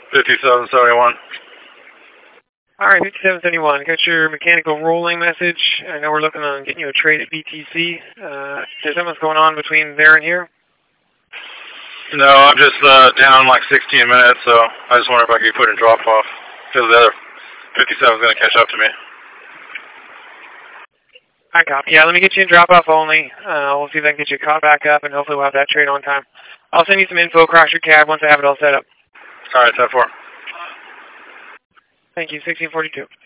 5771. All right, 5771. Got your mechanical rolling message. I know we're looking on getting you a trade at BTC. Is something going on between there and here? No, I'm just down like 16 minutes, so I just wonder if I could put in drop off because the other 57 is going to catch up to me. I copy. Yeah, let me get you in drop off only. We'll see if I can get you caught back up, and hopefully we'll have that trade on time. I'll send you some info across your cab once I have it all set up. All right, 10-4. Thank you, 1642.